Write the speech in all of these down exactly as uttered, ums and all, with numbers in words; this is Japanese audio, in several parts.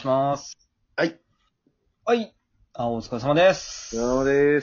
します。 はい。 はい。あ、お疲れ様でおす。 疲れ様です。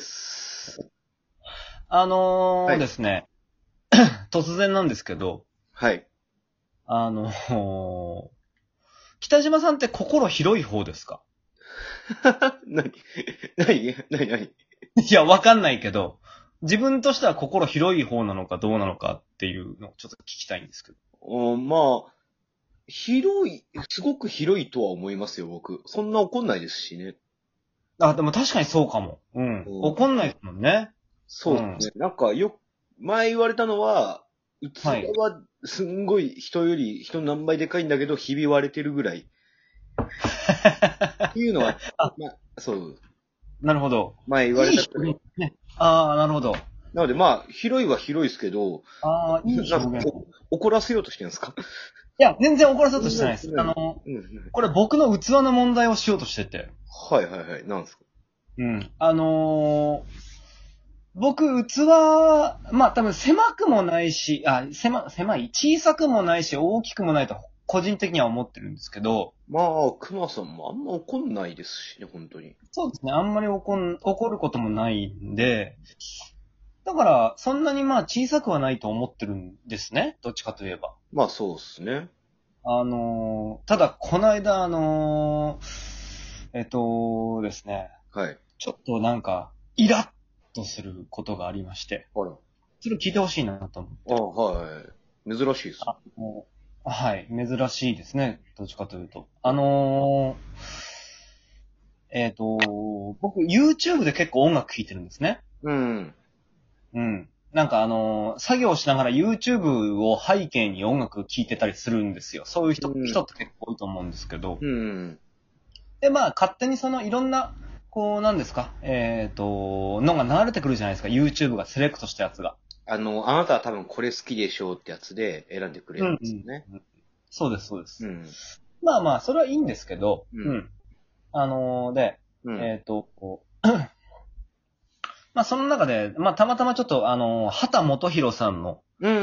あのはい。 ーですね、突然なんですけど、 はい。 あのー北島さんって心広い方ですか？ なになになになにいや、わかんないけど、自分としては心広い方なのかどうなのかっていうのをちょっと聞きたいんですけど。 おまあ、広い、すごく広いとは思いますよ、僕。そんな怒んないですしね。 あ、でも確かにそうかも。うん。 うん、 怒んないですもんね。うん。 そうですね。なんか、よ、前言われたのは、器はい。 はすんごい人より、人何倍でかいんだけど、ひび割れてるぐらい。っていうのは、 あ、 まあ、そう、 なるほど。 前言われいいたくらい。 表現ね。ああ、なるほど。 なのでまあ、広いは広いですけど、 ああ、いいなんか表現。 お怒らせようとしてるんですか？ いや、全然怒らせようとそんなに、 してないです。 そんなに。 あの、 うん、うん。 これ僕の器の問題をしようとしてて。 はいはいはい。なんですか？ うん。あのー僕、器、まあ多分狭くもないし、あ、狭、狭い、小さくもないし、大きくもないと、個人的には思ってるんですけど、 まあ、熊さんもあんま怒んないですしね、本当に。 そうですね、あんまり怒ん、怒ることもないんで、だから、そんなにまあ小さくはないと思ってるんですね。どっちかといえば。 まあ、そうっすね。 あのーただ、この間、あのーえっとですね、 はい。 ちょっとなんか、イラッとすることがありまして、 あら。 それ聞いてほしいなと思っあて。 はい。珍しいです。 あのはい、珍しいですね。どっちかというと。あのーえっと、僕、YouTube で結構音楽聴いてるんですね。 うん。 うん。なんかあのー作業しながら YouTube を背景に音楽聴いてたりするんですよ。そういう人、 うん。 人って結構多いと思うんですけど。 うん。 で、まあ、勝手にそのいろんな、こう、なんですか、えっと、のが流れてくるじゃないですか。YouTube がセレクトしたやつが。 あの、あなたは多分これ好きでしょうってやつで選んでくれるんうん、 ですよね。 うん。そうです、そうです。 うん。 まあまあ、それはいいんですけど、 うん。 うん。あのーで、 うん。 えっと、こうまあその中で、まあたまたまちょっと、あのー畑元博さんの、 うん。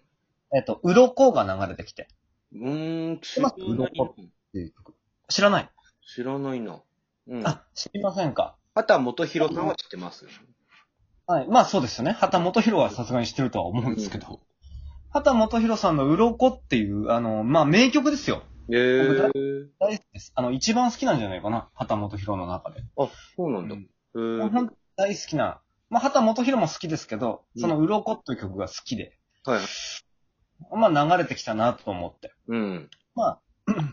えっと、鱗が流れてきて。 うーん、 知ってます知らないな。 鱗っていう曲。知らない？ 知らないな。うん。 あ、知りませんか？ 畑元博さんは知ってます。 はい。まあそうですよね。畑元博はさすがに知ってるとは思うんですけうん。 ど。畑元博さんの鱗っていう、あの、まあ名曲ですよ。 え僕大ー。 大好きです。あの、一番好きなんじゃないかな。畑元博の中で。 あ、そうなんだ。 うん。 えー。 もう本当に大好きな。まあ、畑元博も好きですけど、 うん。 その鱗という曲が好きで。 はいはい。 まあ流れてきたなと思って。 うん。 まあ、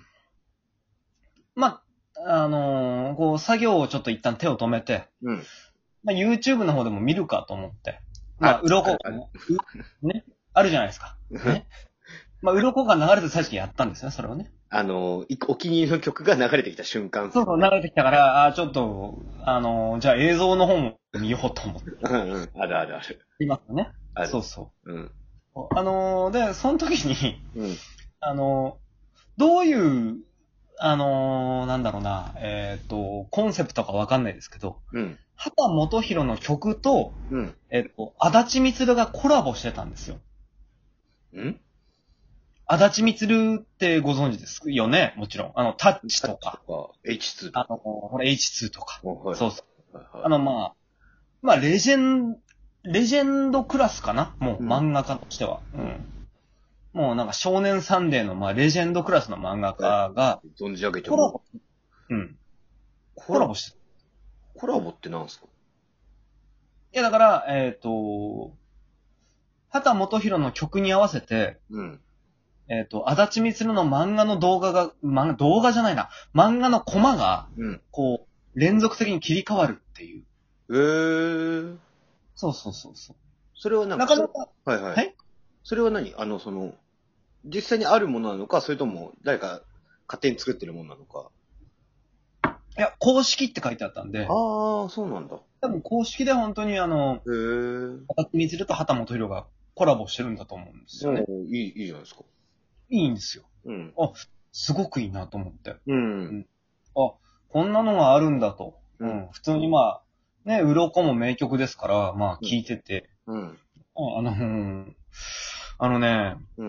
まあ、あのーこう、作業をちょっと一旦手を止めて、 うん。 まあ、YouTube の方でも見るかと思って。まあ、 あ、あ鱗がるある。 うね、あるじゃないですか。ね。まあ、鱗が流れて最初にやったんですね、それをね。 あの、いお気に入りの曲が流れてきた瞬間っすそうそう、流れてきたから、あーちょっと、あのーじゃあ映像の方も見ようと思って。 うんうん。あるあるある。 見ますよね。 ある。 そうそうん。 う。あのーで、その時に、 うん。 あのーどういう、あのーなんだろうな、えっと、コンセプトかわかんないですけど、 うん。 畑元博の曲と、 うん。 えっと、足立光がコラボしてたんですよ。 ん足立光ってご存知ですよね？もちろん。あの、タッチタッとか、 チとか、エイチツーとか。 あの、ほら、エイチツー とか。 あはいはい。 そうそう。 はいはあの、まあ、まあ、レジェン、レジェンドクラスかなもい。 う、 うん。 漫画家としては。うん。もうなんか、少年サンデーの、まあ、レジェンドクラスの漫画はい。 家が、 存じ上げており。 コラボ、うん。 コラ、 コラボしてた。 コラボってなんすか？ いや、だから、えっと、畑元博の曲に合わせて、 うん。 えっと、足立光の漫画の動画が、漫画、動画じゃないな。漫画のコマが、 うん。 こう、連続的に切り替わるっていう。 えー。 そうそうそうそう。 それはなんか、そなかなか、 はいはい。 はい。 それは何あの、その、実際にあるものなのか、それとも誰か勝手に作ってるものなのか。 いや、公式って書いてあったんで、 ああ、そうなんだ。 多分公式で本当にあの、 へえ。 足立光と畑本博がコラボしてるんだと思うんですよね。 おいい、いいじゃないですか。 いいんですよ。 うん。 あ、すごくいいなと思って。 うん。 うん。あ、こんなのがあるんだと。 うん。 うん。普通にまあ、ね、鱗も名曲ですから、まあうん。 聞いてて、 うん。 ああの、うんあのね、 うん。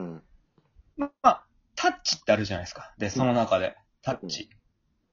まあ、タッチってあるじゃないですか。で、その中で、タッうん。 チ。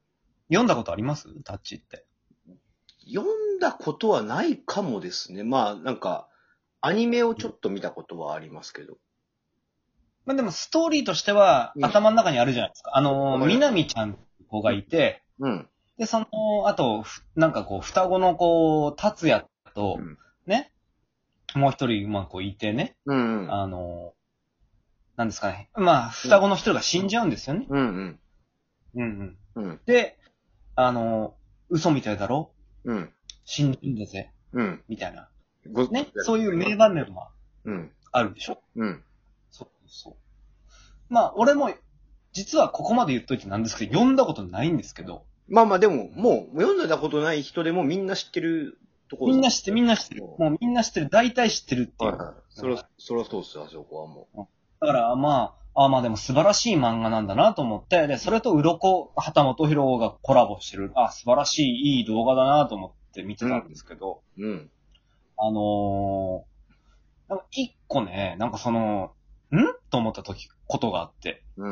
読んだことありますタッチって。 読んだことはないかもですね。まあ、なんか、アニメをちょっと見たことはありますけど。 まあでもストーリーとしてはうん頭の中にあるじゃないですか。あのー、 わかりますみなみちゃんって子がいて、 うん。 で、その、あと、ふなんかこう、双子のこう、達也と、 うん。 ね、もう一人、まあこういてね、 うんうん。 あのー、なんですかね。まあ、双子の一人が死んじゃうんですよね。 うんうん。 うんうん。 うん。 で、あのー、嘘みたいだろうん。 死んでんだぜ。 うん。 みたいな。 ごね。そういう名場面もうん。 あるでしょ。 うん。 そうそう。まあ、俺も、実はここまで言っといてなんですけど、読んだことないんですけど、 まあまあでも、もう、読んだことない人でもみんな知ってるところみんな知ってる、みんな知ってる。 ももうみんな知ってる、大体知ってるっていう。 はいはい。そら、そらそうっすよ、あそこはもだからまあ、あまあでも素晴らしい漫画なんだなと思って、で、それと鱗、畑本博がコラボしてる、あ、素晴らしい、いい動画だなと思って見てたんですけど、 う。うん。 あのー、なんか一個ね、なんかその、んと思った時、ことがあって、 うん。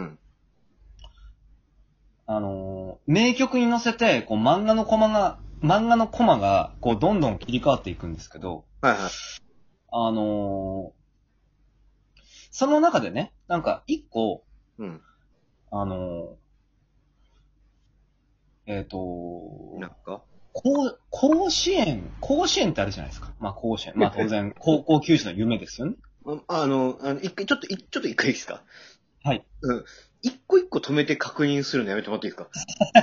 あのー、名曲に乗せて、こう漫画のコマが、漫画のコマが、こうどんどん切り替わっていくんですけど、 はいはい。 あのー、その中でね、なんか一個、 うん。 あのー、えっ、と、 なんか甲甲子園、甲子園ってあるじゃないですか。まあ甲子園。まあ当然、高校球児の夢ですよね。 ああの、あの、一回、ちょっと、いちょっと一回いいですか？ はい。 うん。一個一個止めて確認するのやめてもらっていいですか？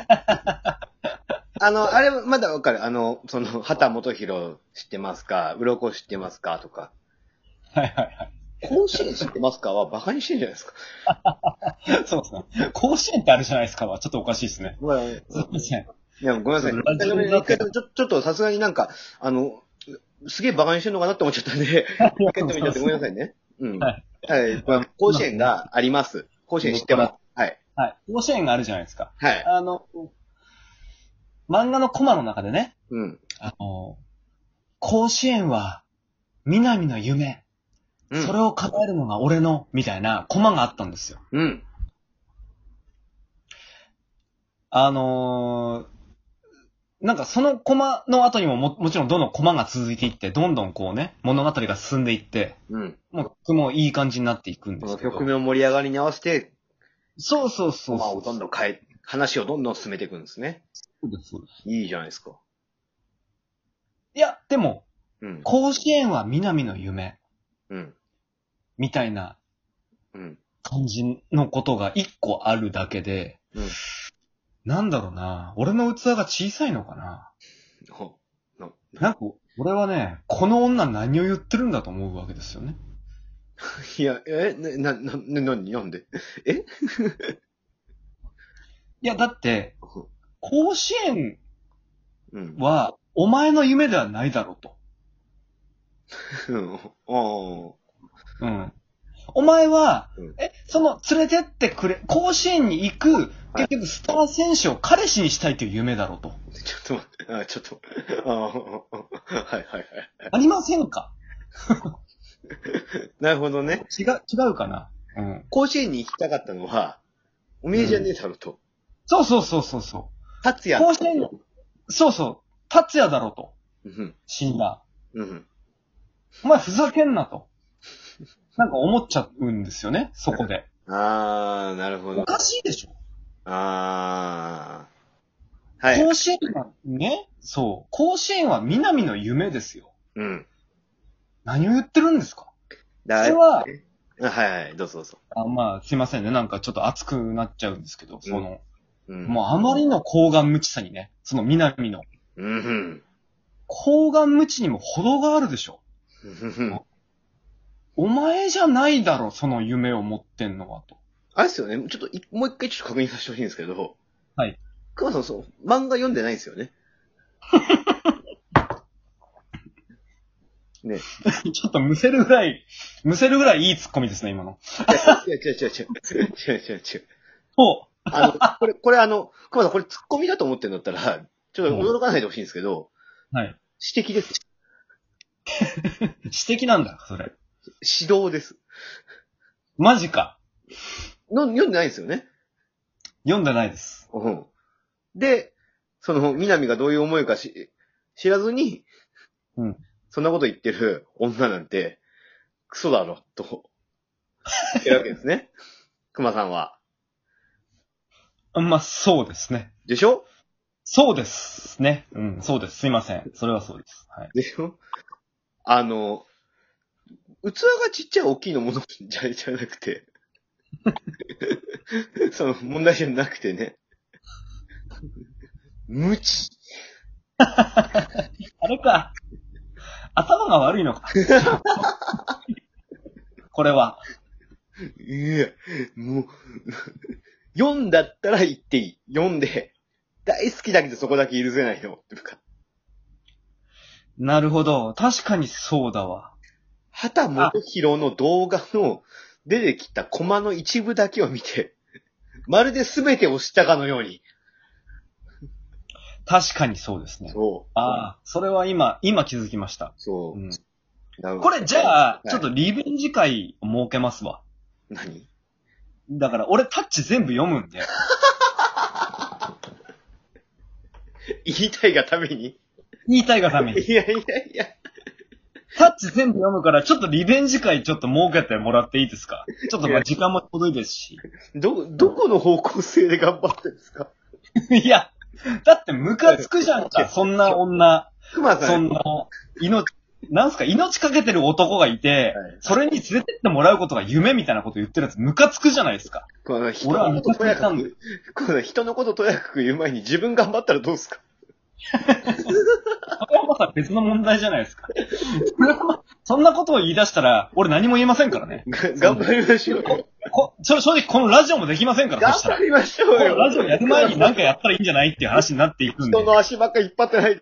あの、あれ、まだわかる。あの、その、畑本博知ってますか？鱗知ってますか？とか。 はいはいはい。 甲子園知ってますかはバカにしてんじゃないですか。 そうですね。甲子園ってあるじゃないですかは、ちょっとおかしいですね。 まあ、 すいません。 いや、ごめんなさい。 ラジオだけ一回ちょちょっとさすがになんか、あの、すげえバカにしてんのかなって思っちゃったんで、一回止めちゃってごめんなさいね。うん。 ははいい。まあ甲子園があります。甲子園知ってます。はい。 はい。甲子園があるじゃないですか。 はい。 あの、漫画のコマの中でね、 うん。 あの、甲子園は、南の夢。 うん。 それを叶えるのが俺の、みたいなコマがあったんですよ。 うん。 あのー、なんかそのコマの後にもももちろんどんどんコマが続いていって、どんどんこうね、物語が進んでいって、 うん。 もう、もういい感じになっていくんですけど。 曲の盛り上がりに合わせて、 そうそうそうまあ、 そう。 どんどん変え、話をどんどん進めていくんですね。 そうです、そうです。 いいじゃないですか。 いや、でも、 うん。 甲子園は南の夢、 うん。 みたいなうん。 感じのことが一個あるだけで、 うん。 なんだろうな、俺の器が小さいのかな。 ほななんか、俺はね、この女何を言ってるんだと思うわけですよね。 いや、え、な、な、な、な、なんなんでえいや、だって、甲子園うん。 は、お前の夢ではないだろうと。 うん。あうん。お前は、 うんえ、その、連れてってくれ、甲子園に行く、 はい結局スター選手を彼氏にしたいという夢だろうと。 あ。ちょっと待って、あ、ちょっと、ああ、はいはいはい。 ありませんか？ なるほどね。 違う、違うかな。うん。 甲子園に行きたかったのは、おめえじゃねえだろと。 そうそうそうそうそ達也。 う。甲子園、そうそう。達也だろうと。 うん。 死んだ。 うん。 お前ふざけんなと。なんか思っちゃうんですよね、そこで。 ああ、なるほど。 おかしいでしょ。 ああ。はい。 甲子園はね、そう。甲子園は南の夢ですよ。 うん。 何を言ってるんですか？ だそれは、 あはいはい、どうぞどうぞ。 あまあ、すいませんね。なんかちょっと熱くなっちゃうんですけど、その、 うん。 もうあまりの高顔無知さにね、その南の、 うん。うん。 高顔無知にも程があるでしょ。 うんお前じゃないだろ、その夢を持ってんのはと。 あれですよね、ちょっとい、もう一回ちょっと確認させてほしいんですけど、 はい。 熊さん、そう、漫画読んでないんですよね。ね。 ちょっとむせるぐらい、むせるぐらいいいツッコミですね、今の。 いや、違う違う違う。違う違う違う。 ほあの、これ、これあの、熊さん、これツッコミだと思ってるんだったら、ちょっと驚かないでほしいんですけど、 う。はい。 指摘です。 指摘なんだ、それ。 指導です。 マジか。 の読んでないんですよね。 読んでないです。 うん。で、 その、南がどういう思いかし知らずに、 うん。 そんなこと言ってる女なんて、クソだろ、と、言ってるわけですね。熊さんは。 まあ、そうですね。 でしょそうですね。うん、そうです。すいません。それはそうです。はい。 でしょあの、器がちっちゃい大きいのものじゃ、じゃなくて、その問題じゃなくてね、無知。 あれか。頭が悪いのか。これは。 いや、もう、読んだったら言っていい。読んで、大好きだけどそこだけ許せないよ。とか。 なるほど。確かにそうだわ。 畑元博の動画の出てきたコマの一部だけを見て、まるで全てを知ったかのように。 確かにそうですね。 そう。 ああ、それは今、今気づきました。 そう。 うん、 なるほどこれじゃあ、 はいちょっとリベンジ会を設けますわ。 何だから俺タッチ全部読むんで。 言いたいがために言いたいがために。 いやいやいや。 タッチ全部読むから、ちょっとリベンジ会ちょっと設けてもらっていいですか？ちょっとまあ時間もちょうどいいですし。 ど、どこの方向性で頑張ってるんですか？ いや、だってムカつくじゃんか、そんな女。 熊さん。 そんな、命、なんすか、命かけてる男がいて、 はいそれに連れてってもらうことが夢みたいなこと言ってるやつ、ムカつくじゃないですか。 この人のこととやかく、この人のこととやかく言う前に自分頑張ったらどうですか？ それはまた別の問題じゃないですか。そんなことを言い出したら、俺何も言えませんからね。 が頑張りましょうよ。 こ正直このラジオもできませんから、 頑そしたら。 張りましょうよ。 このラジオやる前に何かやったらいいんじゃないっていう話になっていくんで。 人の足ばっか引っ張ってない